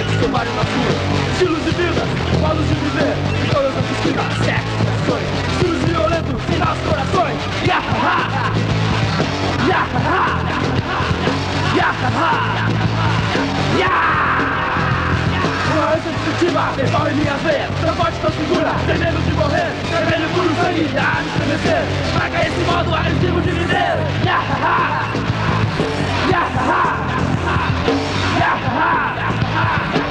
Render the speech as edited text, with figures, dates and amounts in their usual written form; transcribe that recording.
de somário na sua. Estilos de vida, modos de viver, em todas as esquinas, sexo, ações. Estilos violentos, sem nossos corações. Yahaha, yahaha, yahaha, yahaha. Uma ânsia destrutiva, verbal em minhas veias, tão forte, tão segura, sem medo de morrer, vermelho puro sangue, a estremecer. Marca esse modo agressivo de viver. Yahaha, yahaha, yahaha, yahaha.